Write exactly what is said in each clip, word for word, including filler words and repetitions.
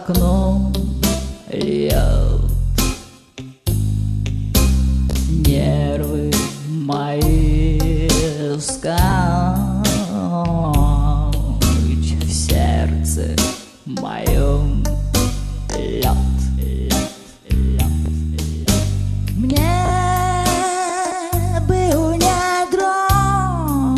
окном льет. Нервы мои скачут в сердце моем лед. Мне бы унять дрожь,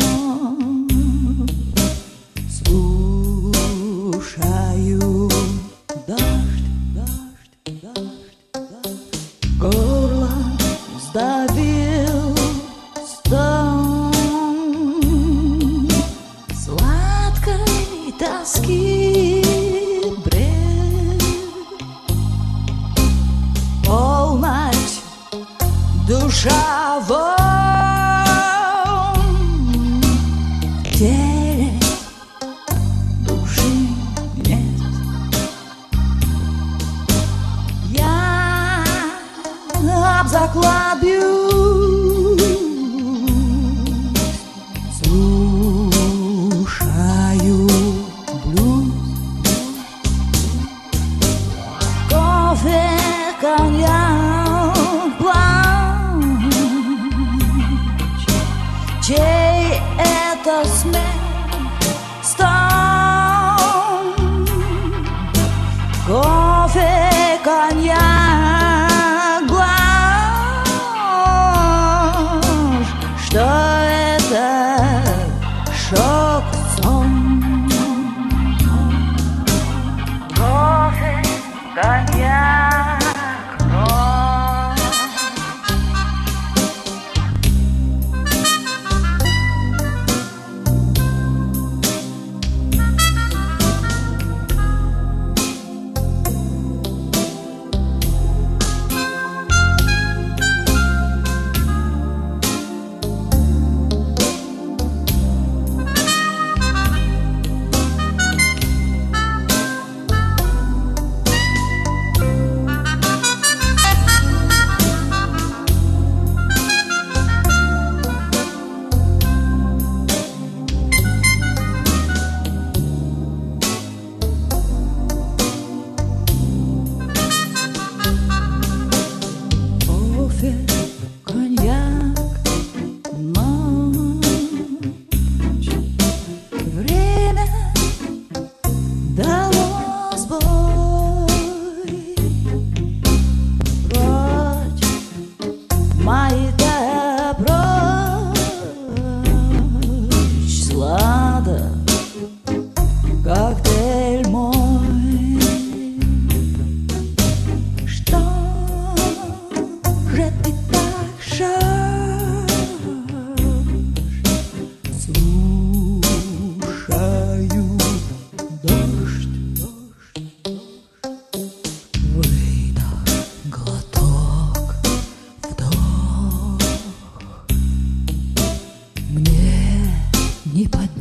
слушаю дождь, дождь, дождь, дождь. Горло сдавил стон сладкой тоски бред. Полночь, душа вон в теле, души нет. Я об заклад бьюсь, слушаю блюз. Кофе, коньяк, плач. Чей это смех, стон? Кофе, коньяк, бланш. Что это? Шок, сон. Кофе, коньяк, ром. Кофе, коньяк, ночь. Время дало сбой. Прочь, мои-то прочь. Сладок коктейль мой. Что же ты так шаришь? Слушаю дождь, дождь, выдох, глоток, вдох. Мне не подняться.